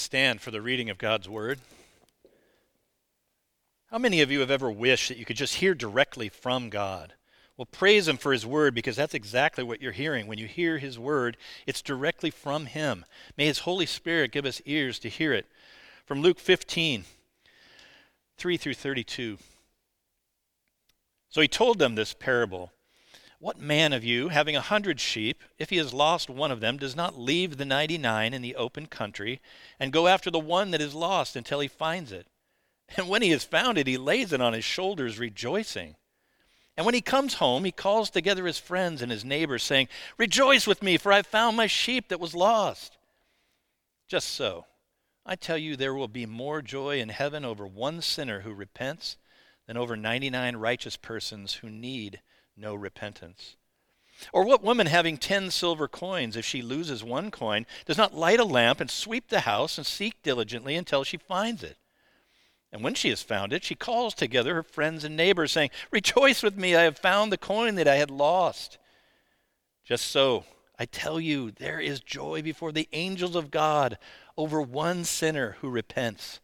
Stand for the reading of God's Word. How many of you have ever wished that you could just hear directly from God? Well, praise Him for His Word, because that's exactly what you're hearing. When you hear His Word, it's directly from Him. May His Holy Spirit give us ears to hear it. From Luke 15, 3 through 32. So He told them this parable. What man of you, having 100 sheep, if he has lost one of them, does not leave the 99 in the open country and go after the one that is lost until he finds it? And when he has found it, he lays it on his shoulders, rejoicing. And when he comes home, he calls together his friends and his neighbors, saying, "Rejoice with me, for I found my sheep that was lost." Just so, I tell you, there will be more joy in heaven over one sinner who repents than over 99 righteous persons who need no repentance. Or what woman having 10 silver coins, if she loses one coin, does not light a lamp and sweep the house and seek diligently until she finds it? And when she has found it, she calls together her friends and neighbors, saying, "Rejoice with me, I have found the coin that I had lost." Just so, I tell you, there is joy before the angels of God over one sinner who repents.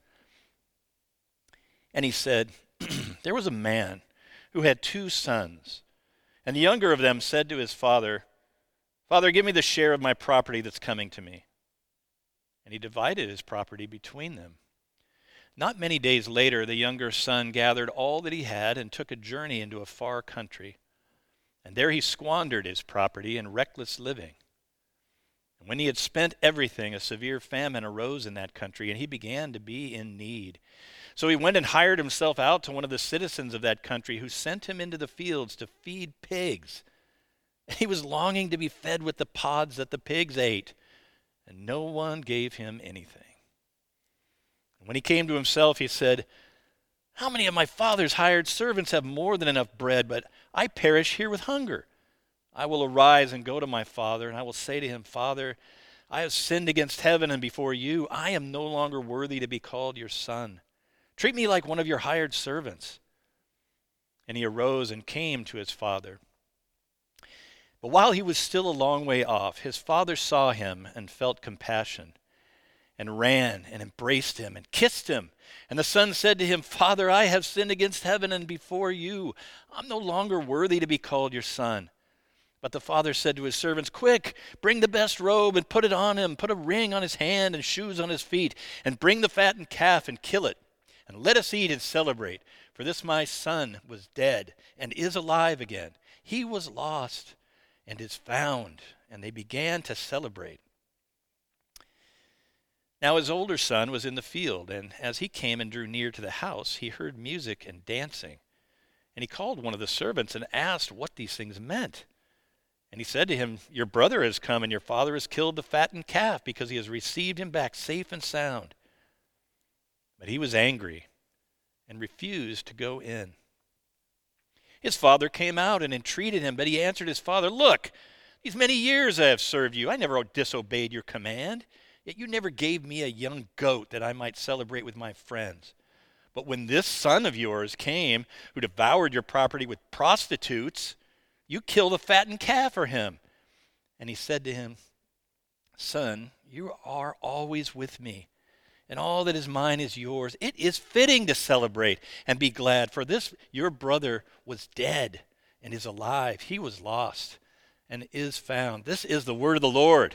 And he said, there was a man who had 2 sons. And the younger of them said to his father, "Father, give me the share of my property that's coming to me." And he divided his property between them. Not many days later, the younger son gathered all that he had and took a journey into a far country. And there he squandered his property in reckless living. And when he had spent everything, a severe famine arose in that country, and he began to be in need. So he went and hired himself out to one of the citizens of that country, who sent him into the fields to feed pigs. He was longing to be fed with the pods that the pigs ate, and no one gave him anything. And when he came to himself, he said, "How many of my father's hired servants have more than enough bread, but I perish here with hunger? I will arise and go to my father, and I will say to him, 'Father, I have sinned against heaven and before you. I am no longer worthy to be called your son. Treat me like one of your hired servants.' And he arose and came to his father. But while he was still a long way off, his father saw him and felt compassion, and ran and embraced him and kissed him. And the son said to him, 'Father, I have sinned against heaven and before you. I'm no longer worthy to be called your son.' But the father said to his servants, 'Quick, bring the best robe and put it on him. Put a ring on his hand and shoes on his feet, and bring the fattened calf and kill it. And let us eat and celebrate, for this my son was dead and is alive again. He was lost and is found.' And they began to celebrate. Now his older son was in the field, and as he came and drew near to the house, he heard music and dancing. And he called one of the servants and asked what these things meant. And he said to him, 'Your brother has come, and your father has killed the fattened calf, because he has received him back safe and sound.' But he was angry and refused to go in. His father came out and entreated him, but he answered his father, 'Look, these many years I have served you. I never disobeyed your command. Yet you never gave me a young goat that I might celebrate with my friends. But when this son of yours came, who devoured your property with prostitutes, you killed a fattened calf for him.' And he said to him, 'Son, you are always with me, and all that is mine is yours. It is fitting to celebrate and be glad, for this your brother was dead and is alive. He was lost and is found.'" This is the word of the Lord.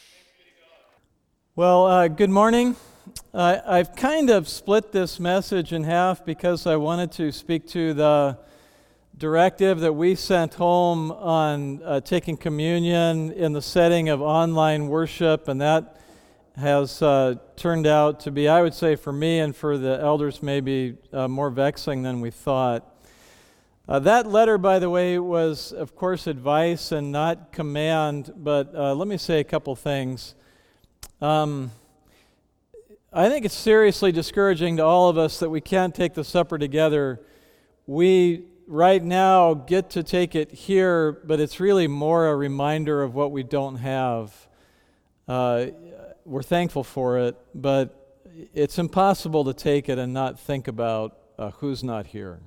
Well, good morning. I've kind of split this message in half because I wanted to speak to the directive that we sent home on taking communion in the setting of online worship, and that has turned out to be, I would say for me and for the elders, maybe more vexing than we thought. That letter, by the way, was, of course, advice and not command, but let me say a couple things. I think it's seriously discouraging to all of us that we can't take the supper together. We right now get to take it here, but it's really more a reminder of what we don't have. We're thankful for it, but it's impossible to take it and not think about who's not here.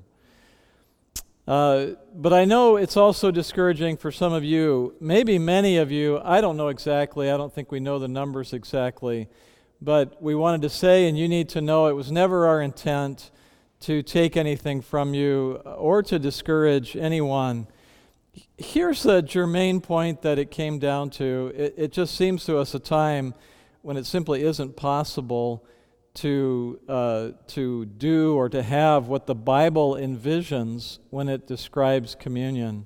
But I know it's also discouraging for some of you, maybe many of you. I don't know exactly. I don't think we know the numbers exactly. but we wanted to say, and you need to know, it was never our intent to take anything from you or to discourage anyone. Here's the germane point that it came down to. It just seems to us a time when it simply isn't possible to do or to have what the Bible envisions when it describes communion.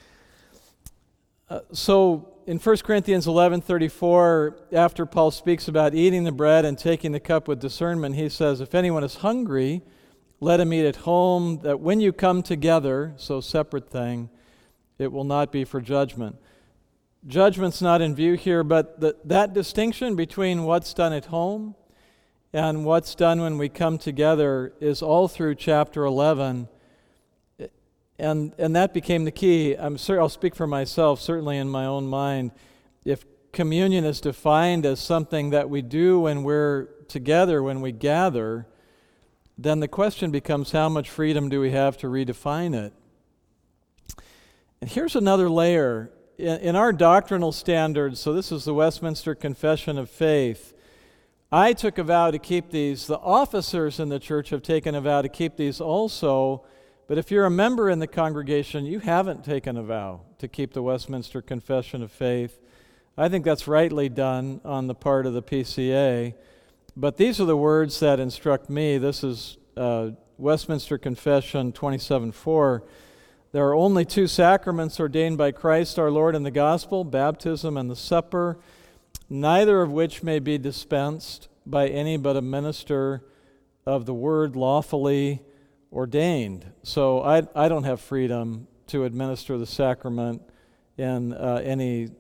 So in 1 Corinthians 11:34, after Paul speaks about eating the bread and taking the cup with discernment, he says, if anyone is hungry, let him eat at home, that when you come together, so separate thing, it will not be for judgment. Judgment's not in view here, but that distinction between what's done at home and what's done when we come together is all through chapter 11. And that became the key. I'll speak for myself, certainly in my own mind. If communion is defined as something that we do when we're together, when we gather, then the question becomes, how much freedom do we have to redefine it? And here's another layer. In our doctrinal standards, so this is the Westminster Confession of Faith, I took a vow to keep these. The officers in the church have taken a vow to keep these also. But if you're a member in the congregation, you haven't taken a vow to keep the Westminster Confession of Faith. I think that's rightly done on the part of the PCA. But these are the words that instruct me. This is Westminster Confession 27:4. There are only two sacraments ordained by Christ our Lord in the gospel, baptism and the supper, neither of which may be dispensed by any but a minister of the word lawfully ordained. So I don't have freedom to administer the sacrament in in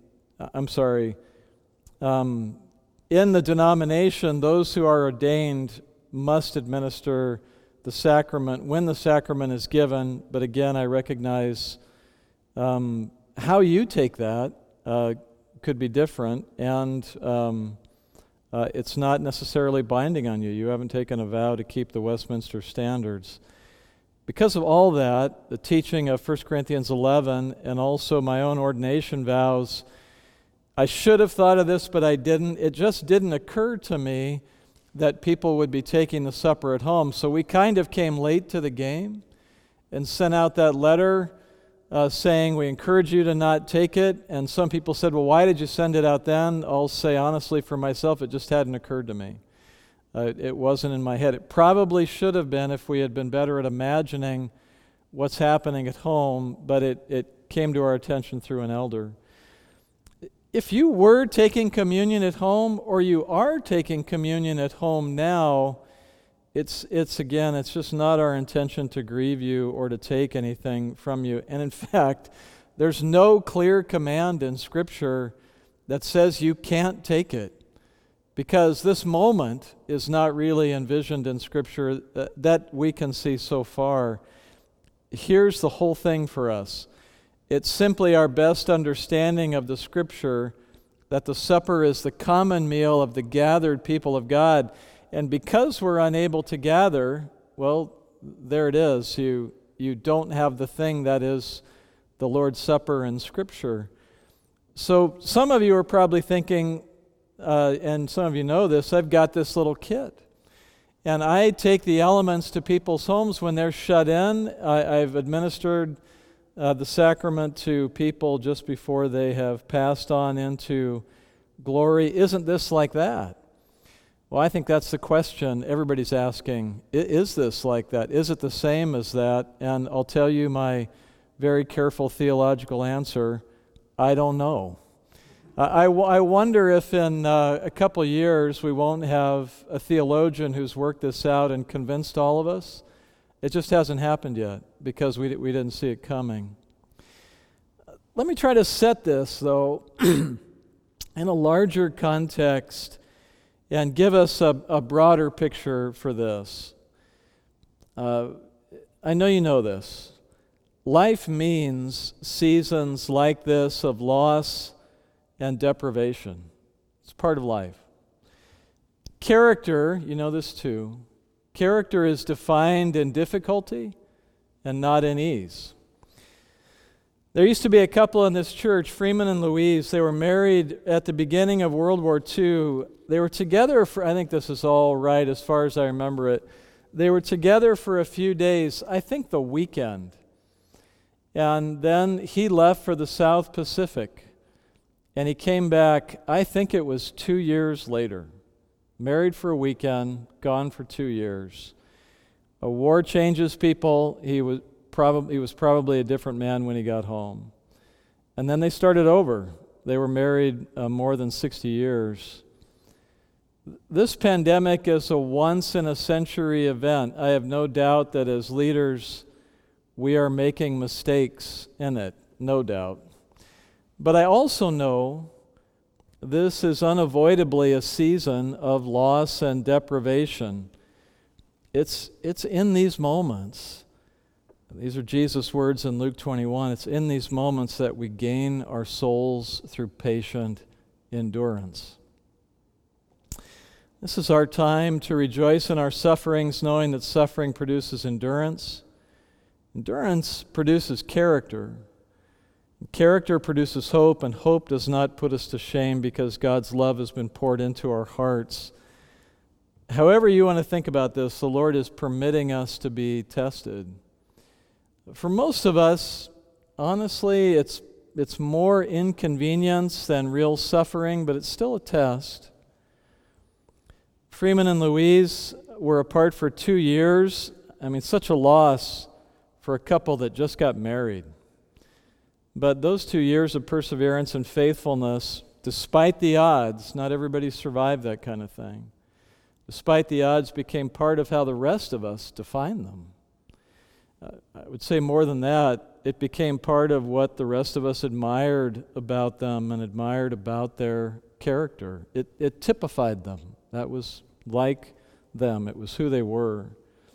the denomination. Those who are ordained must administer the sacrament when the sacrament is given. But again, I recognize how you take that could be different, and it's not necessarily binding on you. You haven't taken a vow to keep the Westminster standards. Because of all that, the teaching of 1 Corinthians 11 and also my own ordination vows, I should have thought of this, but I didn't. It just didn't occur to me that people would be taking the supper at home. So we kind of came late to the game and sent out that letter saying we encourage you to not take it. And some people said, well, why did you send it out then? I'll say honestly for myself, it just hadn't occurred to me. It wasn't in my head. It probably should have been if we had been better at imagining what's happening at home, but it came to our attention through an elder. If you were taking communion at home, or you are taking communion at home now, it's just not our intention to grieve you or to take anything from you. And in fact, there's no clear command in Scripture that says you can't take it, because this moment is not really envisioned in Scripture that we can see so far. Here's the whole thing for us. It's simply our best understanding of the Scripture that the supper is the common meal of the gathered people of God. And because we're unable to gather, well, there it is. You don't have the thing that is the Lord's Supper in Scripture. So some of you are probably thinking, and some of you know this, I've got this little kit. And I take the elements to people's homes when they're shut in. I've administered the sacrament to people just before they have passed on into glory. Isn't this like that? Well, I think that's the question everybody's asking. Is this like that? Is it the same as that? And I'll tell you my very careful theological answer, I don't know. I wonder if in a couple of years we won't have a theologian who's worked this out and convinced all of us. It just hasn't happened yet because we didn't see it coming. Let me try to set this, though, in a larger context and give us a broader picture for this. I know you know this. Life means seasons like this of loss and deprivation. It's part of life. Character, you know this too. Character is defined in difficulty and not in ease. There used to be a couple in this church, Freeman and Louise. They were married at the beginning of World War II. They were together for, I think this is all right as far as I remember it. They were together for a few days, I think the weekend. And then he left for the South Pacific. And he came back, I think it was 2 years later. Married for a weekend, gone for 2 years. A war changes people. He was probably a different man when he got home. And then they started over. They were married more than 60 years. This pandemic is a once-in-a-century event. I have no doubt that as leaders, we are making mistakes in it, no doubt. But I also know this is unavoidably a season of loss and deprivation. It's in these moments. These are Jesus' words in Luke 21. It's in these moments that we gain our souls through patient endurance. This is our time to rejoice in our sufferings, knowing that suffering produces endurance. Endurance produces character. Character produces hope, and hope does not put us to shame because God's love has been poured into our hearts. However you want to think about this, the Lord is permitting us to be tested. For most of us, honestly, it's more inconvenience than real suffering, but it's still a test. Freeman and Louise were apart for 2 years. I mean, such a loss for a couple that just got married. But those 2 years of perseverance and faithfulness, despite the odds, not everybody survived that kind of thing. Despite the odds, became part of how the rest of us define them. I would say more than that, it became part of what the rest of us admired about them and admired about their character. It typified them. That was like them. It was who they were.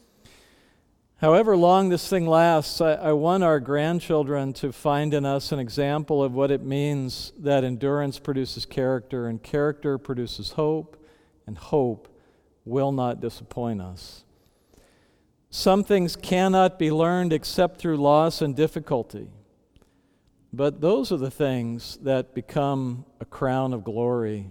However long this thing lasts, I want our grandchildren to find in us an example of what it means that endurance produces character, and character produces hope, and hope will not disappoint us. Some things cannot be learned except through loss and difficulty, but those are the things that become a crown of glory.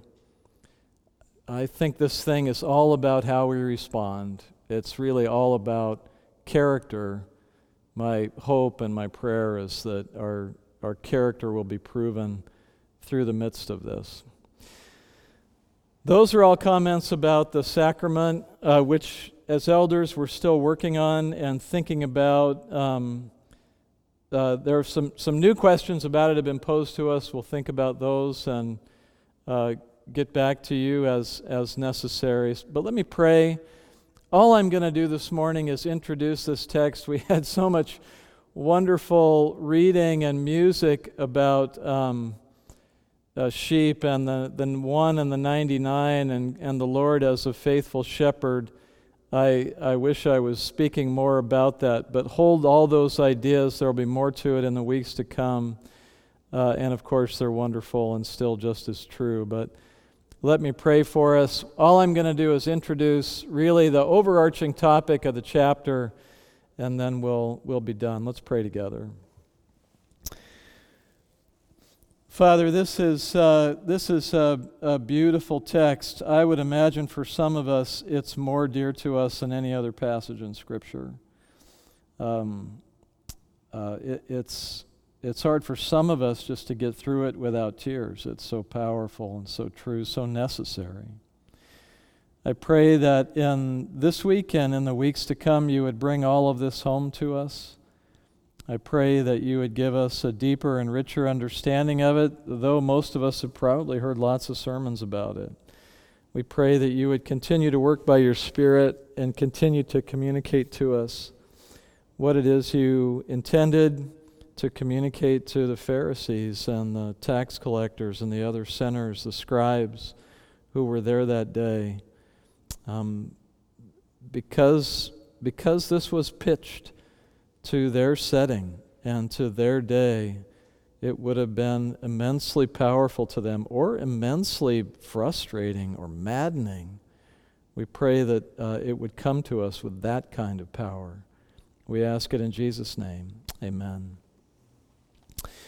I think this thing is all about how we respond. It's really all about character. My hope and my prayer is that our character will be proven through the midst of this. Those are all comments about the sacrament, which as elders we're still working on and thinking about. There are some new questions about it have been posed to us. We'll think about those and get back to you as necessary. But let me pray. All I'm going to do this morning is introduce this text. We had so much wonderful reading and music about sheep and the one and the 99 and the Lord as a faithful shepherd. I wish I was speaking more about that, but hold all those ideas. There will be more to it in the weeks to come. And of course, they're wonderful and still just as true. But let me pray for us. All I'm going to do is introduce really the overarching topic of the chapter, and then we'll be done. Let's pray together. Father, this is a beautiful text. I would imagine for some of us it's more dear to us than any other passage in Scripture. It's hard for some of us just to get through it without tears. It's so powerful and so true, so necessary. I pray that in this week and in the weeks to come, you would bring all of this home to us. I pray that you would give us a deeper and richer understanding of it, though most of us have probably heard lots of sermons about it. We pray that you would continue to work by your Spirit and continue to communicate to us what it is you intended to communicate to the Pharisees and the tax collectors and the other sinners, the scribes who were there that day. Because this was pitched to their setting and to their day, it would have been immensely powerful to them or immensely frustrating or maddening. We pray that it would come to us with that kind of power. We ask it in Jesus' name. Amen.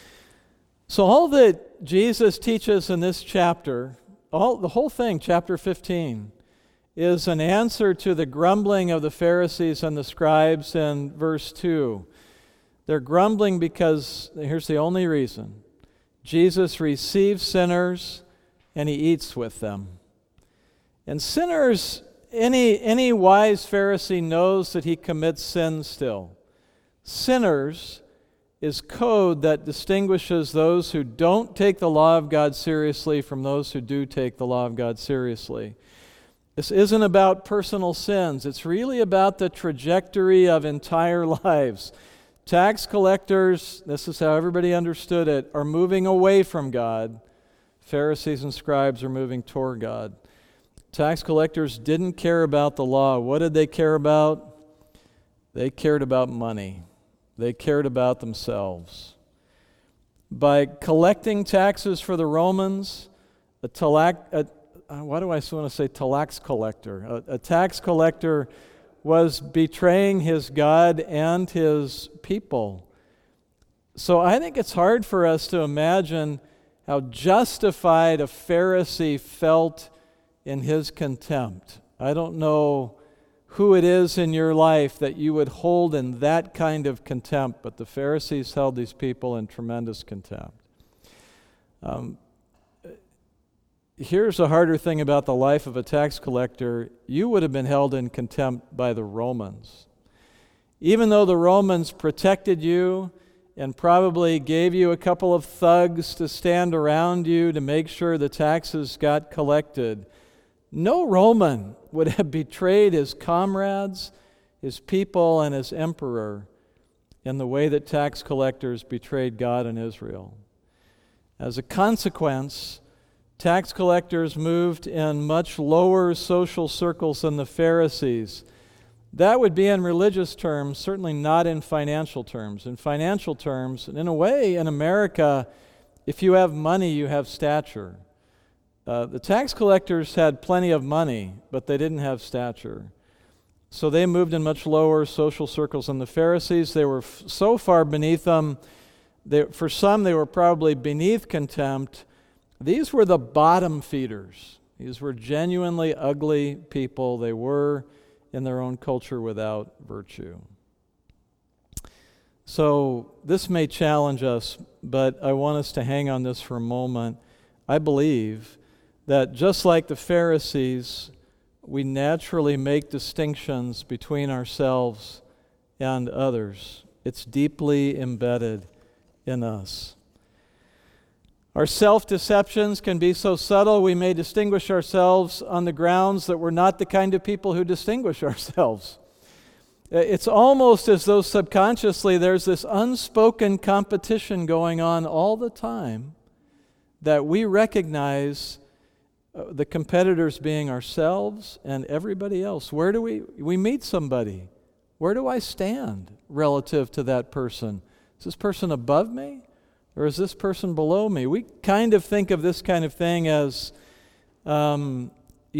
So all that Jesus teaches in this chapter, the whole thing, chapter 15, is an answer to the grumbling of the Pharisees and the scribes in verse 2. They're grumbling because, here's the only reason, Jesus receives sinners and he eats with them. And sinners, any wise Pharisee knows that he commits sin still. Sinners is code that distinguishes those who don't take the law of God seriously from those who do take the law of God seriously. This isn't about personal sins. It's really about the trajectory of entire lives. Tax collectors, this is how everybody understood it, are moving away from God. Pharisees and scribes are moving toward God. Tax collectors didn't care about the law. What did they care about? They cared about money. They cared about themselves. By collecting taxes for the Romans, a tax collector? A tax collector was betraying his God and his people. So I think it's hard for us to imagine how justified a Pharisee felt in his contempt. I don't know who it is in your life that you would hold in that kind of contempt, but the Pharisees held these people in tremendous contempt. Here's a harder thing about the life of a tax collector. You would have been held in contempt by the Romans. Even though the Romans protected you and probably gave you a couple of thugs to stand around you to make sure the taxes got collected, no Roman would have betrayed his comrades, his people, and his emperor in the way that tax collectors betrayed God and Israel. As a consequence, tax collectors moved in much lower social circles than the Pharisees. That would be in religious terms, certainly not in financial terms. In financial terms, and in a way, in America, if you have money, you have stature. The tax collectors had plenty of money, but they didn't have stature. So they moved in much lower social circles than the Pharisees. They were so far beneath them. For some, they were probably beneath contempt. These were the bottom feeders. These were genuinely ugly people. They were, in their own culture, without virtue. So this may challenge us, but I want us to hang on this for a moment. I believe that just like the Pharisees, we naturally make distinctions between ourselves and others. It's deeply embedded in us. Our self-deceptions can be so subtle we may distinguish ourselves on the grounds that we're not the kind of people who distinguish ourselves. It's almost as though subconsciously there's this unspoken competition going on all the time that we recognize the competitors being ourselves and everybody else. Where do we meet somebody? Where do I stand relative to that person? Is this person above me? Or is this person below me? We kind of think of this kind of thing as, something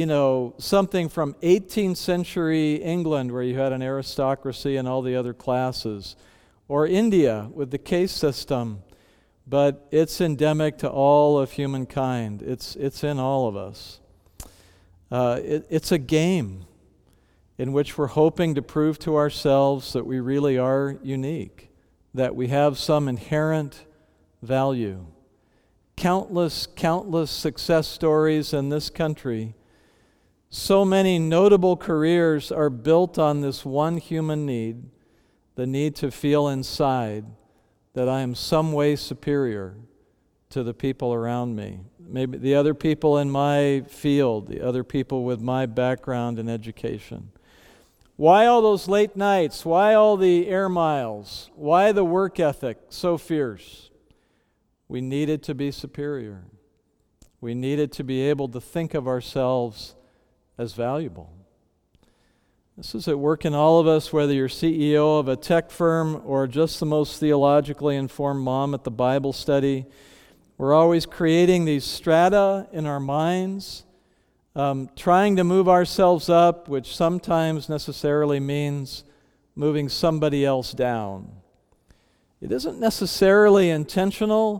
from 18th century England where you had an aristocracy and all the other classes. Or India with the caste system. But it's endemic to all of humankind. It's in all of us. It's a game in which we're hoping to prove to ourselves that we really are unique, that we have some inherent value. Countless success stories in this country. So many notable careers are built on this one human need, the need to feel inside that I am some way superior to the people around me. Maybe the other people in my field, the other people with my background and education. Why all those late nights? Why all the air miles? Why the work ethic so fierce? We needed to be superior. We needed to be able to think of ourselves as valuable. This is at work in all of us, whether you're CEO of a tech firm or just the most theologically informed mom at the Bible study. We're always creating these strata in our minds, trying to move ourselves up, which sometimes necessarily means moving somebody else down. It isn't necessarily intentional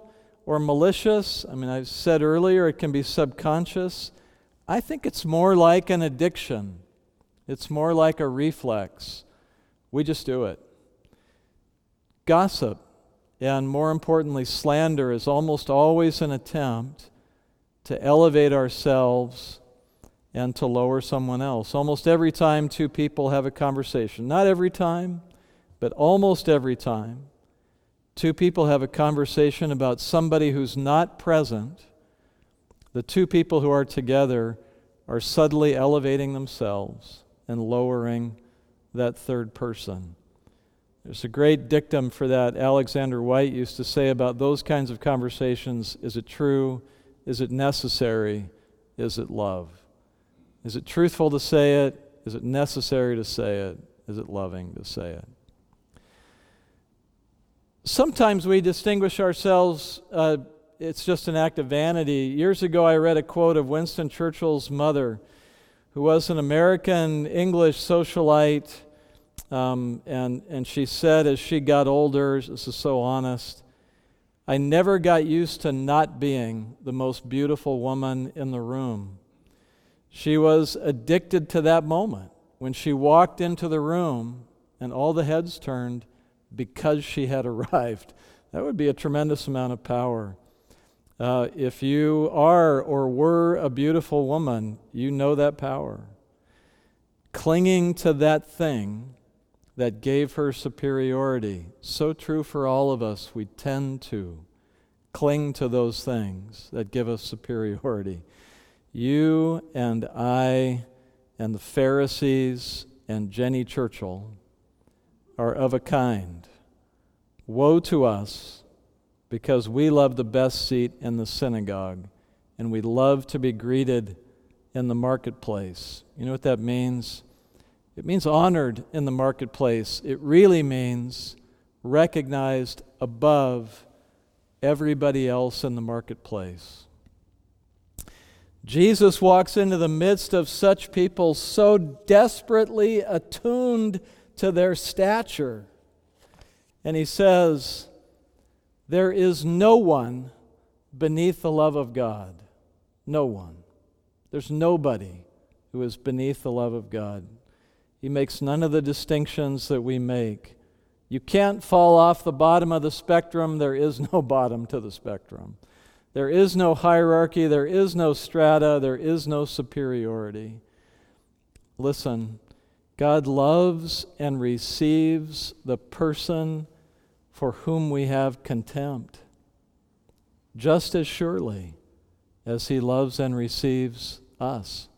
or malicious. I mean, I said earlier it can be subconscious. I think it's more like an addiction. It's more like a reflex. We just do it. Gossip, and more importantly, slander, is almost always an attempt to elevate ourselves and to lower someone else. Almost every time two people have a conversation, not every time, but almost every time, two people have a conversation about somebody who's not present, the two people who are together are subtly elevating themselves and lowering that third person. There's a great dictum for that. Alexander White used to say about those kinds of conversations: is it true? Is it necessary? Is it love? Is it truthful to say it? Is it necessary to say it? Is it loving to say it? Sometimes we distinguish ourselves, it's just an act of vanity. Years ago I read a quote of Winston Churchill's mother, who was an American English socialite, and she said as she got older, this is so honest, "I never got used to not being the most beautiful woman in the room." She was addicted to that moment when she walked into the room and all the heads turned because she had arrived. That would be a tremendous amount of power. If you are or were a beautiful woman, you know that power. Clinging to that thing that gave her superiority. So true for all of us. We tend to cling to those things that give us superiority. You and I and the Pharisees and Jenny Churchill are of a kind. Woe to us, because we love the best seat in the synagogue, and we love to be greeted in the marketplace. You know what that means? It means honored in the marketplace. It really means recognized above everybody else in the marketplace. Jesus walks into the midst of such people so desperately attuned to their stature, and he says, "There is no one beneath the love of God." No one. There's nobody who is beneath the love of God. He makes none of the distinctions that we make. You can't fall off the bottom of the spectrum. There is no bottom to the spectrum. There is no hierarchy. There is no strata. There is no superiority. Listen, God loves and receives the person for whom we have contempt, just as surely as He loves and receives us.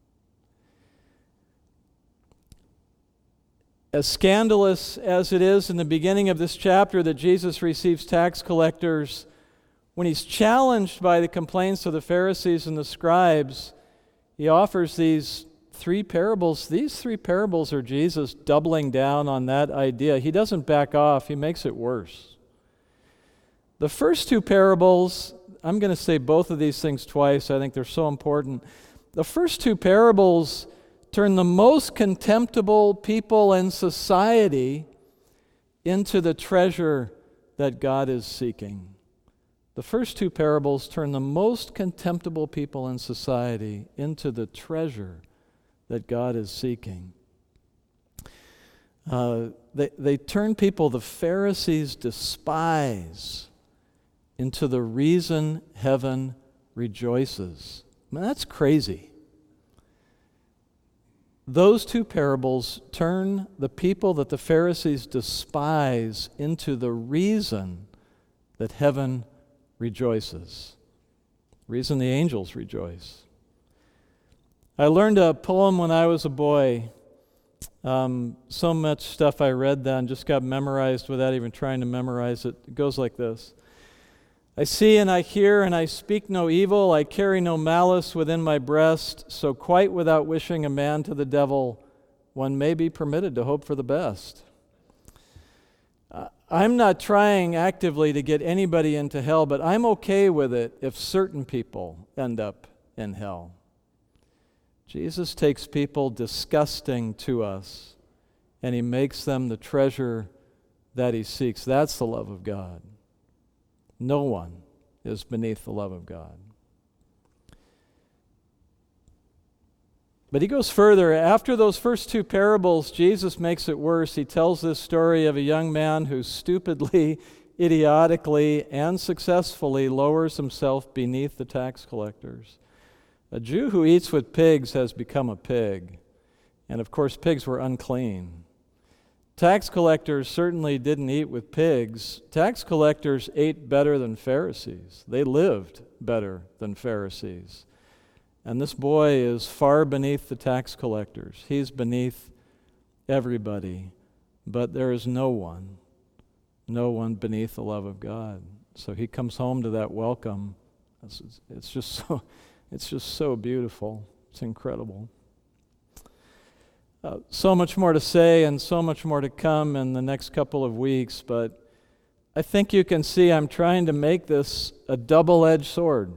As scandalous as it is in the beginning of this chapter that Jesus receives tax collectors, when He's challenged by the complaints of the Pharisees and the scribes, He offers these three parables. These three parables are Jesus doubling down on that idea. He doesn't back off. He makes it worse. The first two parables, I'm going to say both of these things twice. I think they're so important. The first two parables turn the most contemptible people in society into the treasure that God is seeking. The first two parables turn the most contemptible people in society into the treasure that God is seeking. They turn people the Pharisees despise into the reason heaven rejoices. I mean, that's crazy. Those two parables turn the people that the Pharisees despise into the reason that heaven rejoices. Reason the angels rejoice. I learned a poem when I was a boy. So much stuff I read then just got memorized without even trying to memorize it. It goes like this. I see and I hear and I speak no evil. I carry no malice within my breast. So quite without wishing a man to the devil, one may be permitted to hope for the best. I'm not trying actively to get anybody into hell, but I'm okay with it if certain people end up in hell. Jesus takes people disgusting to us, and He makes them the treasure that He seeks. That's the love of God. No one is beneath the love of God. But he goes further. After those first two parables, Jesus makes it worse. He tells this story of a young man who stupidly, idiotically, and successfully lowers himself beneath the tax collectors. A Jew who eats with pigs has become a pig. And of course, pigs were unclean. Tax collectors certainly didn't eat with pigs. Tax collectors ate better than Pharisees. They lived better than Pharisees. And this boy is far beneath the tax collectors. He's beneath everybody. But there is no one beneath the love of God. So he comes home to that welcome. It's just so beautiful. It's incredible. So much more to say and so much more to come in the next couple of weeks, but I think you can see I'm trying to make this a double-edged sword.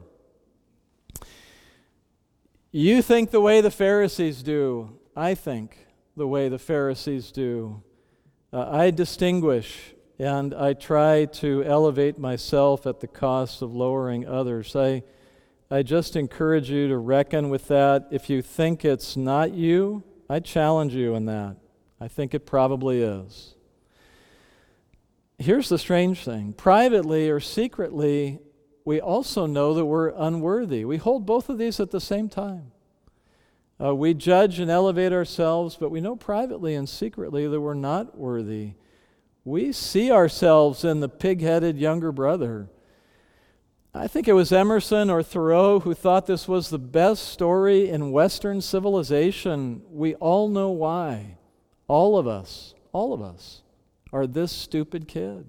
You think the way the Pharisees do. I think the way the Pharisees do. I distinguish and I try to elevate myself at the cost of lowering others. I just encourage you to reckon with that. If you think it's not you, I challenge you in that. I think it probably is. Here's the strange thing. Privately or secretly, we also know that we're unworthy. We hold both of these at the same time. We judge and elevate ourselves, but we know privately and secretly that we're not worthy. We see ourselves in the pig-headed younger brother. I think it was Emerson or Thoreau who thought this was the best story in Western civilization. We all know why. All of us are this stupid kid.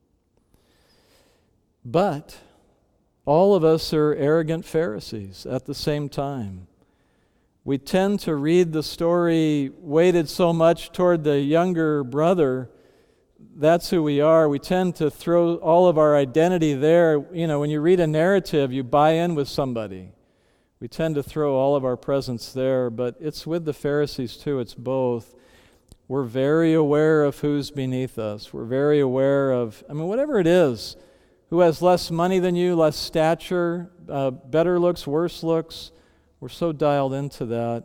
But all of us are arrogant Pharisees at the same time. We tend to read the story weighted so much toward the younger brother. That's who we are. We tend to throw all of our identity there. You know, when you read a narrative, you buy in with somebody. We tend to throw all of our presence there, but it's with the Pharisees too. It's both. We're very aware of who's beneath us. We're very aware of, whatever it is, who has less money than you, less stature, better looks, worse looks. We're so dialed into that.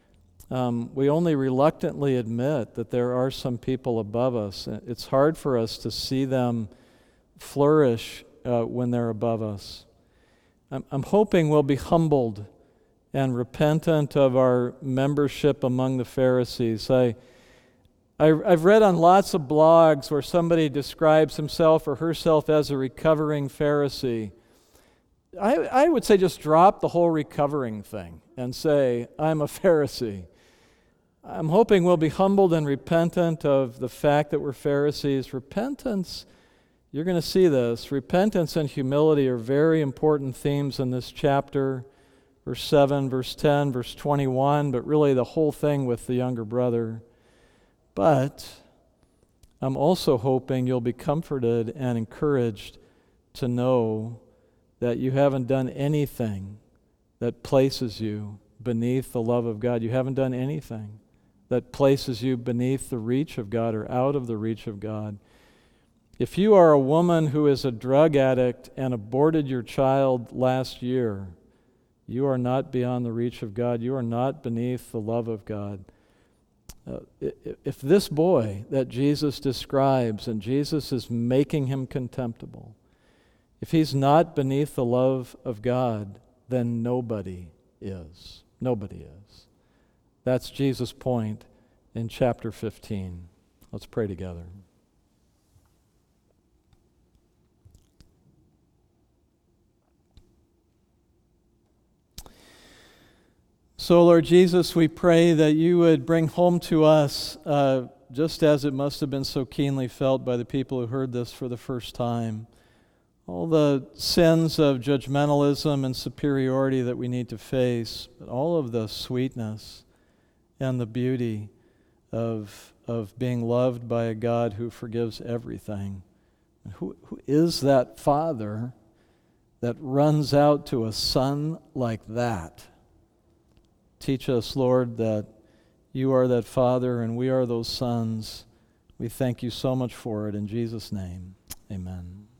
We only reluctantly admit that there are some people above us. It's hard for us to see them flourish when they're above us. I'm hoping we'll be humbled and repentant of our membership among the Pharisees. I've read on lots of blogs where somebody describes himself or herself as a recovering Pharisee. I would say just drop the whole recovering thing and say, I'm a Pharisee. I'm hoping we'll be humbled and repentant of the fact that we're Pharisees. Repentance, you're going to see this. Repentance and humility are very important themes in this chapter. Verse 7, verse 10, verse 21, but really the whole thing with the younger brother. But I'm also hoping you'll be comforted and encouraged to know that you haven't done anything that places you beneath the love of God. You haven't done anything that places you beneath the reach of God or out of the reach of God. If you are a woman who is a drug addict and aborted your child last year, you are not beyond the reach of God. You are not beneath the love of God. If this boy that Jesus describes, and Jesus is making him contemptible, if he's not beneath the love of God, then nobody is. Nobody is. That's Jesus' point in chapter 15. Let's pray together. So, Lord Jesus, we pray that you would bring home to us, just as it must have been so keenly felt by the people who heard this for the first time, all the sins of judgmentalism and superiority that we need to face, but all of the sweetness and the beauty of being loved by a God who forgives everything. Who is that Father that runs out to a son like that? Teach us, Lord, that you are that Father and we are those sons. We thank you so much for it. In Jesus' name, amen.